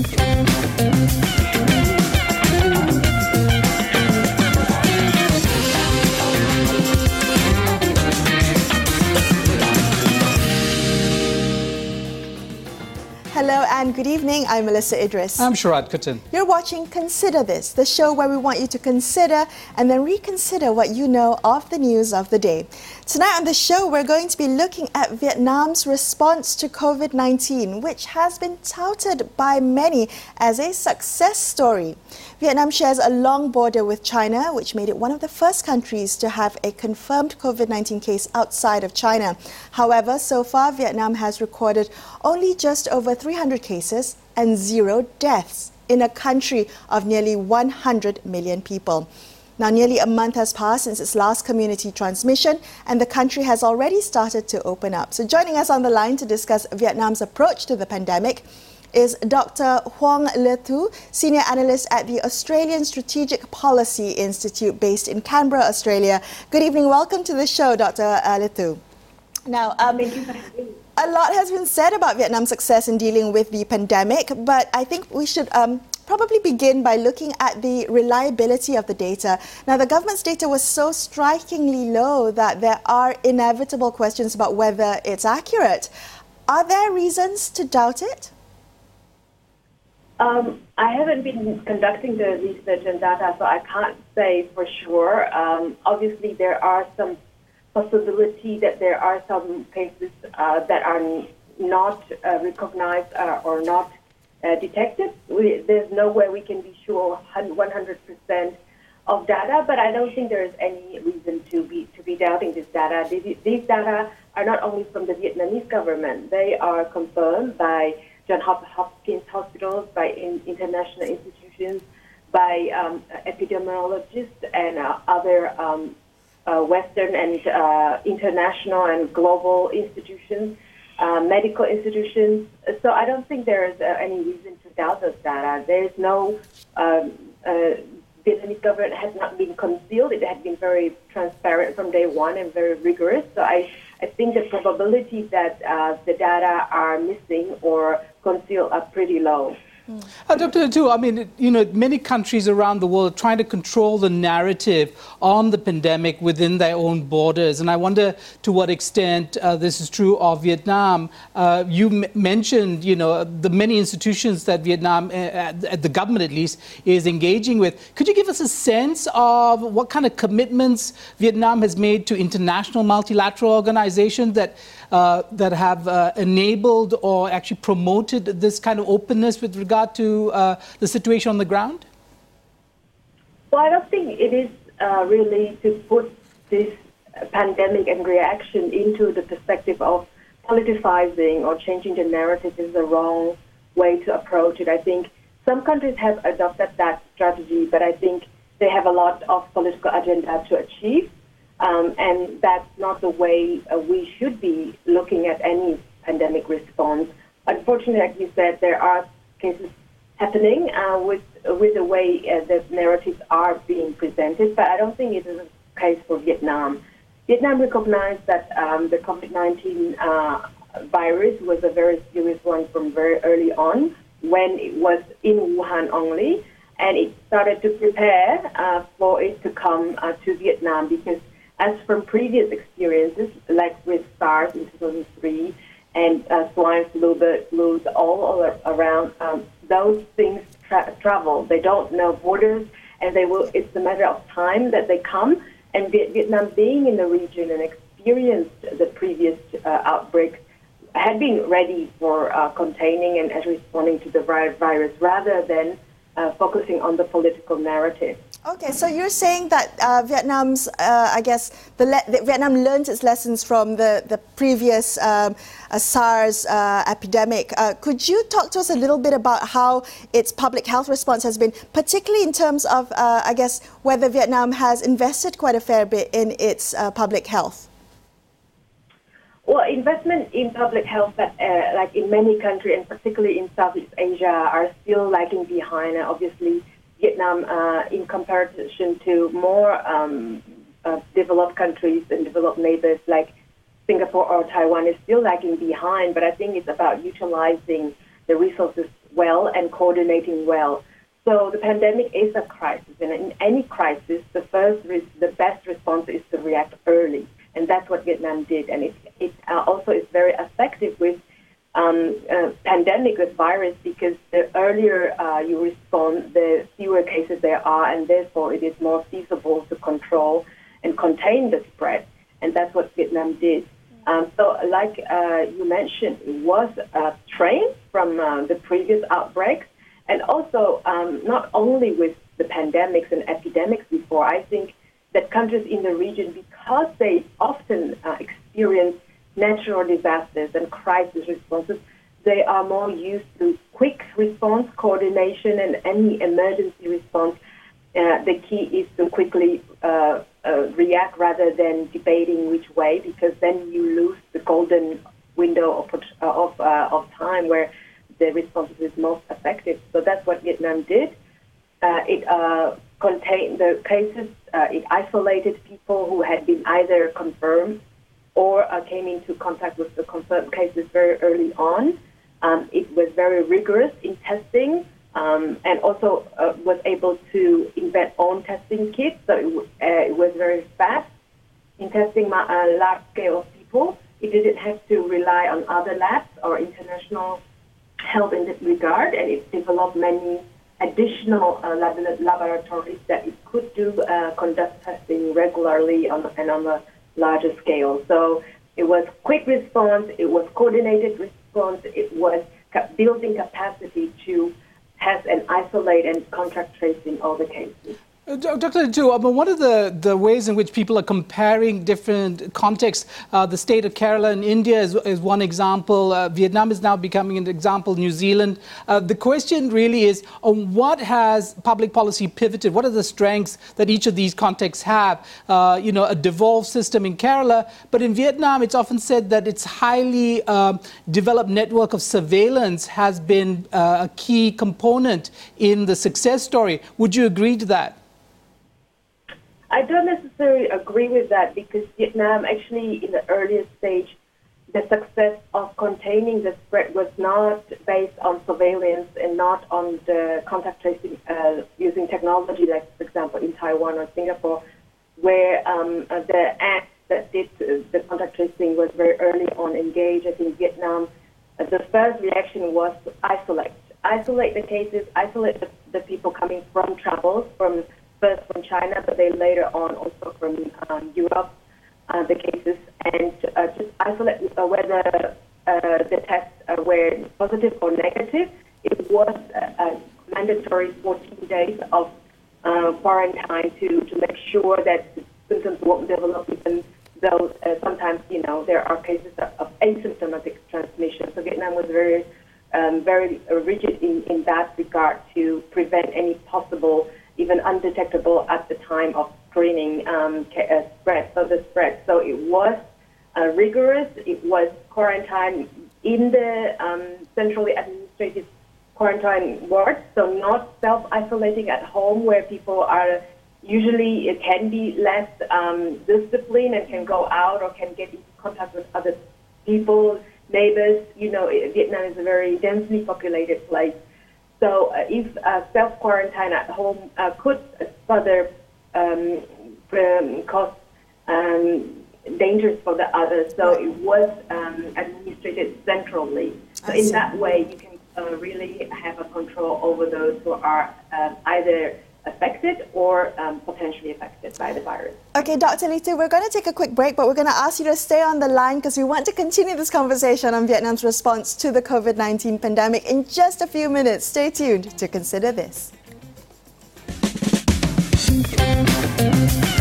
Hello and good evening. I'm Melissa Idris. I'm Sharad Kuttan. You're watching Consider This, the show where we want you to consider and then reconsider what you know of the news of the day. Tonight on the show, we're going to be looking at Vietnam's response to COVID-19, which has been touted by many as a success story. Vietnam shares a long border with China, which made it one of the first countries to have a confirmed COVID-19 case outside of China. However, so far, Vietnam has recorded only just over 300 cases and 0 deaths in a country of nearly 100 million people. Now, nearly a month has passed since its last community transmission, and the country has already started to open up. So joining us on the line to discuss Vietnam's approach to the pandemic is Dr. Hoang Le Thu, Senior Analyst at the Australian Strategic Policy Institute based in Canberra, Australia. Good evening. Welcome to the show, Dr. Le Thu. Now, thank you for having me. A lot has been said about Vietnam's success in dealing with the pandemic, but I think we should probably begin by looking at the reliability of the data. Now, the government's data was so strikingly low that there are inevitable questions about whether it's accurate. Are there reasons to doubt it? I haven't been conducting the research and data, so I can't say for sure. Obviously, there are some possibility that there are some cases that are not recognized or not detected. There's no way we can be sure 100% of data, but I don't think there is any reason to be doubting this data. These data are not only from the Vietnamese government; they are confirmed by Johns Hopkins hospitals, by international institutions, by epidemiologists and other Western and international and global institutions, medical institutions. So I don't think there is any reason to doubt those data. There is no, Vietnamese government has not been concealed. It has been very transparent from day one and very rigorous. So I think the probability that the data are missing or concealed are pretty low. Dr. Le Thu, I mean, many countries around the world are trying to control the narrative on the pandemic within their own borders. And I wonder to what extent this is true of Vietnam. You mentioned, the many institutions that Vietnam, at the government at least, is engaging with. Could you give us a sense of what kind of commitments Vietnam has made to international multilateral organizations that have enabled or actually promoted this kind of openness with regard to the situation on the ground? Well, I don't think it is really to put this pandemic and reaction into the perspective of politicizing or changing the narrative is the wrong way to approach it. I think some countries have adopted that strategy, but I think they have a lot of political agenda to achieve. And that's not the way we should be looking at any pandemic response. Unfortunately, like you said, there are cases happening with the way the narratives are being presented, but I don't think it is a case for Vietnam. Vietnam recognized that the COVID-19 virus was a very serious one from very early on when it was in Wuhan only, and it started to prepare for it to come to Vietnam because as from previous experiences, like with SARS in 2003 and swine flu, bird flus, all around, those things travel. They don't know borders, and they will. It's a matter of time that they come. And Vietnam, being in the region and experienced the previous outbreaks, had been ready for containing and responding to the virus rather than focusing on the political narrative. Okay, so you're saying that Vietnam's, Vietnam learned its lessons from the previous SARS epidemic. Could you talk to us a little bit about how its public health response has been, particularly in terms of, whether Vietnam has invested quite a fair bit in its public health? Well, investment in public health, like in many countries, and particularly in Southeast Asia, are still lagging behind. Obviously, Vietnam, in comparison to more developed countries and developed neighbors like Singapore or Taiwan, is still lagging behind. But I think it's about utilizing the resources well and coordinating well. So the pandemic is a crisis, and in any crisis, the best response is to react early, and that's what Vietnam did. And it also is very effective with pandemic with virus, because the earlier you respond, the fewer cases there are, and therefore it is more feasible to control and contain the spread. And that's what Vietnam did. So like you mentioned, it was trained from the previous outbreaks, and also not only with the pandemics and epidemics before. I think that countries in the region, because they often experience natural disasters and crisis responses, they are more used to quick response, coordination, and any emergency response. The key is to quickly react rather than debating which way, because then you lose the golden window of time where the response is most effective. So that's what Vietnam did. It contained the cases. It isolated people who had been either confirmed or came into contact with the confirmed cases very early on. It was very rigorous in testing, and also was able to invent own testing kits. So it was very fast in testing a large scale of people. It didn't have to rely on other labs or international help in this regard, and it developed many additional laboratories that it could conduct testing regularly and on a larger scale. So it was quick response, it was coordinated response, it was building capacity to test and isolate and contact tracing all the cases. Dr. Tu, one of the ways in which people are comparing different contexts, the state of Kerala in India is one example. Vietnam is now becoming an example, New Zealand. The question really is, on what has public policy pivoted? What are the strengths that each of these contexts have? A devolved system in Kerala, but in Vietnam, it's often said that its highly developed network of surveillance has been a key component in the success story. Would you agree to that? I don't necessarily agree with that, because Vietnam actually, in the earliest stage, the success of containing the spread was not based on surveillance and not on the contact tracing using technology, like, for example, in Taiwan or Singapore, where the act that did the contact tracing was very early on engaged. I think Vietnam, the first reaction was to isolate the cases, isolate the people coming from travels, first from China, but then later on also from Europe, the cases, and just isolate whether the tests were positive or negative. It was a mandatory 14 days of quarantine to make sure that symptoms won't develop, even though sometimes, there are cases of asymptomatic transmission. So Vietnam was very rigid in that regard to prevent any possible, even undetectable at the time of screening spread. So it was rigorous. It was quarantine in the centrally administrative quarantine wards, so not self-isolating at home, where people are usually, it can be less disciplined and can go out or can get into contact with other people, neighbors. Vietnam is a very densely populated place. So if self-quarantine at home could further cause dangers for the others, so it was administrated centrally. So in that way, you can really have a control over those who are either affected or potentially affected by the virus. Okay, Dr. Lee Tu, we're going to take a quick break, but we're going to ask you to stay on the line because we want to continue this conversation on Vietnam's response to the COVID-19 pandemic in just a few minutes. Stay tuned to Consider This.